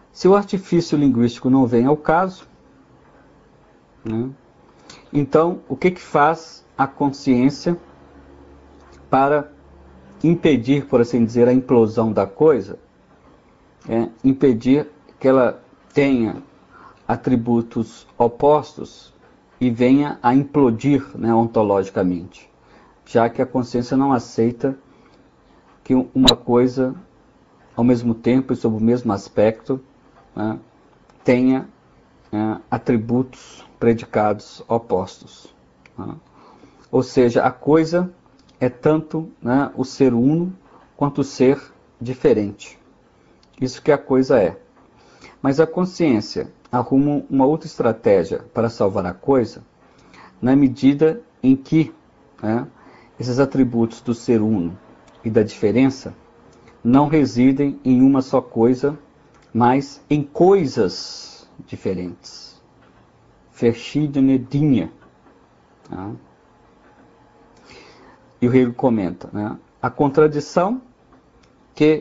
Se o artifício linguístico não vem ao caso, né, então o que faz a consciência para impedir, por assim dizer, a implosão da coisa? Impedir que ela tenha atributos opostos e venha a implodir, né, ontologicamente, já que a consciência não aceita que uma coisa, ao mesmo tempo e sob o mesmo aspecto, né, tenha atributos, predicados opostos. Né? Ou seja, a coisa é tanto, né, o ser uno quanto o ser diferente. Isso que a coisa é. Mas a consciência arruma uma outra estratégia para salvar a coisa, na medida em que, né, esses atributos do ser uno e da diferença não residem em uma só coisa, mas em coisas diferentes. Verschiedene Dinge. Tá? E o Hegel comenta, né, a contradição que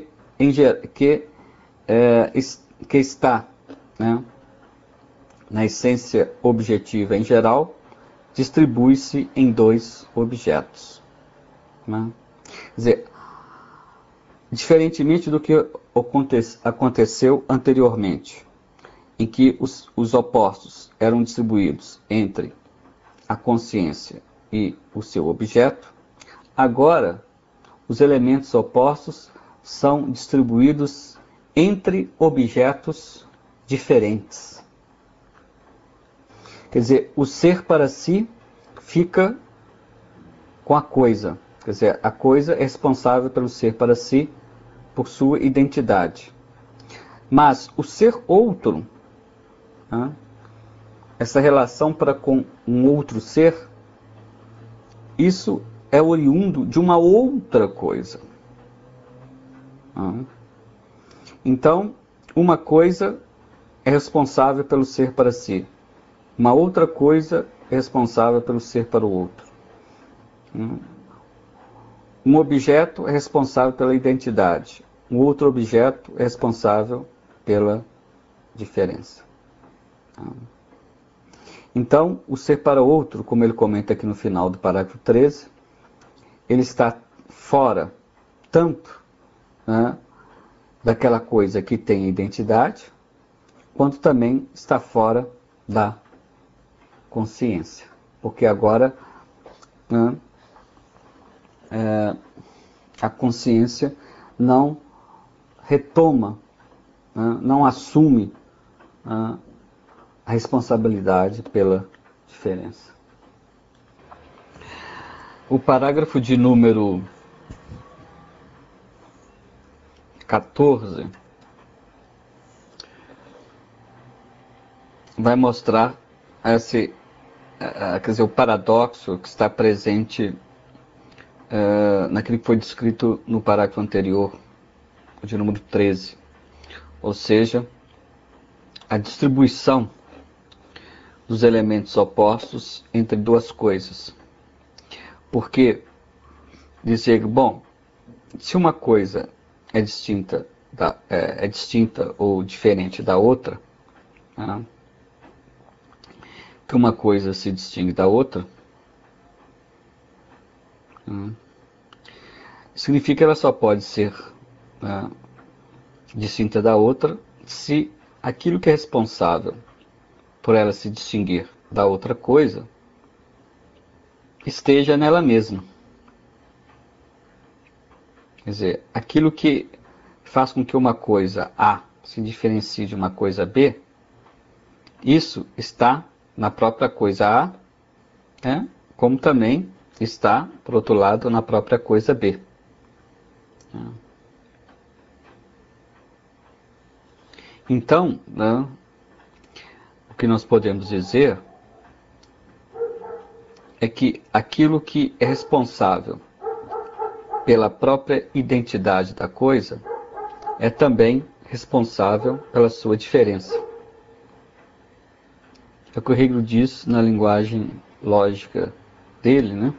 está, né, na essência objetiva em geral, distribui-se em dois objetos. Né? Quer dizer, diferentemente do que aconteceu anteriormente, em que os opostos eram distribuídos entre a consciência e o seu objeto, agora os elementos opostos são distribuídos entre objetos diferentes. Quer dizer, o ser para si fica com a coisa. Quer dizer, a coisa é responsável pelo ser para si, por sua identidade. Mas o ser outro, né, essa relação para com um outro ser, isso é oriundo de uma outra coisa. Então, uma coisa é responsável pelo ser para si. Uma outra coisa é responsável pelo ser para o outro. Um objeto é responsável pela identidade. Um outro objeto é responsável pela diferença. Então, o ser para o outro, como ele comenta aqui no final do parágrafo 13, ele está fora tanto, né, daquela coisa que tem identidade, quanto também está fora da consciência. Porque agora, né, a consciência não retoma, né, não assume, né, a responsabilidade pela diferença. O parágrafo de número 14 vai mostrar quer dizer, o paradoxo que está presente naquilo que foi descrito no parágrafo anterior, de número 13. Ou seja, a distribuição dos elementos opostos entre duas coisas. Porque, diz Hegel, bom, se uma coisa é distinta ou diferente da outra, né, que uma coisa se distingue da outra, significa que ela só pode ser, né, distinta da outra se aquilo que é responsável por ela se distinguir da outra coisa esteja nela mesma. Quer dizer, aquilo que faz com que uma coisa A se diferencie de uma coisa B, isso está na própria coisa A, né, como também está, por outro lado, na própria coisa B. Então, né, o que nós podemos dizer é que aquilo que é responsável pela própria identidade da coisa é também responsável pela sua diferença. É o que o Hegel diz na linguagem lógica dele, né?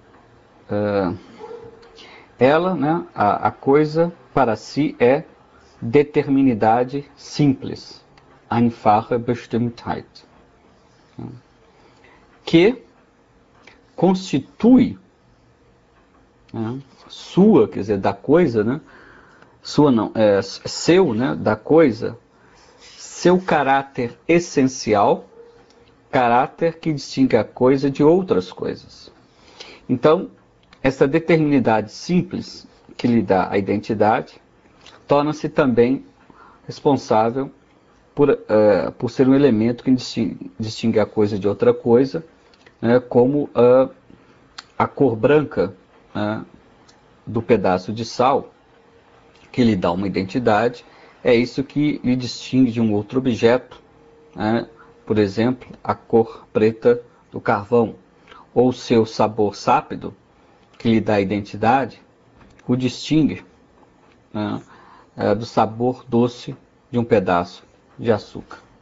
Ela, né, a coisa para si é determinidade simples, einfache Bestimmtheit, que constitui, né, sua, quer dizer, da coisa, né, sua não, seu, né, da coisa, seu caráter essencial, caráter que distingue a coisa de outras coisas. Então, essa determinidade simples que lhe dá a identidade, torna-se também responsável por ser um elemento que distingue a coisa de outra coisa, né, como a cor branca, né, do pedaço de sal, que lhe dá uma identidade, é isso que lhe distingue de um outro objeto, né, por exemplo, a cor preta do carvão, ou seu sabor sápido, que lhe dá identidade, o distingue, né, do sabor doce de um pedaço de açúcar.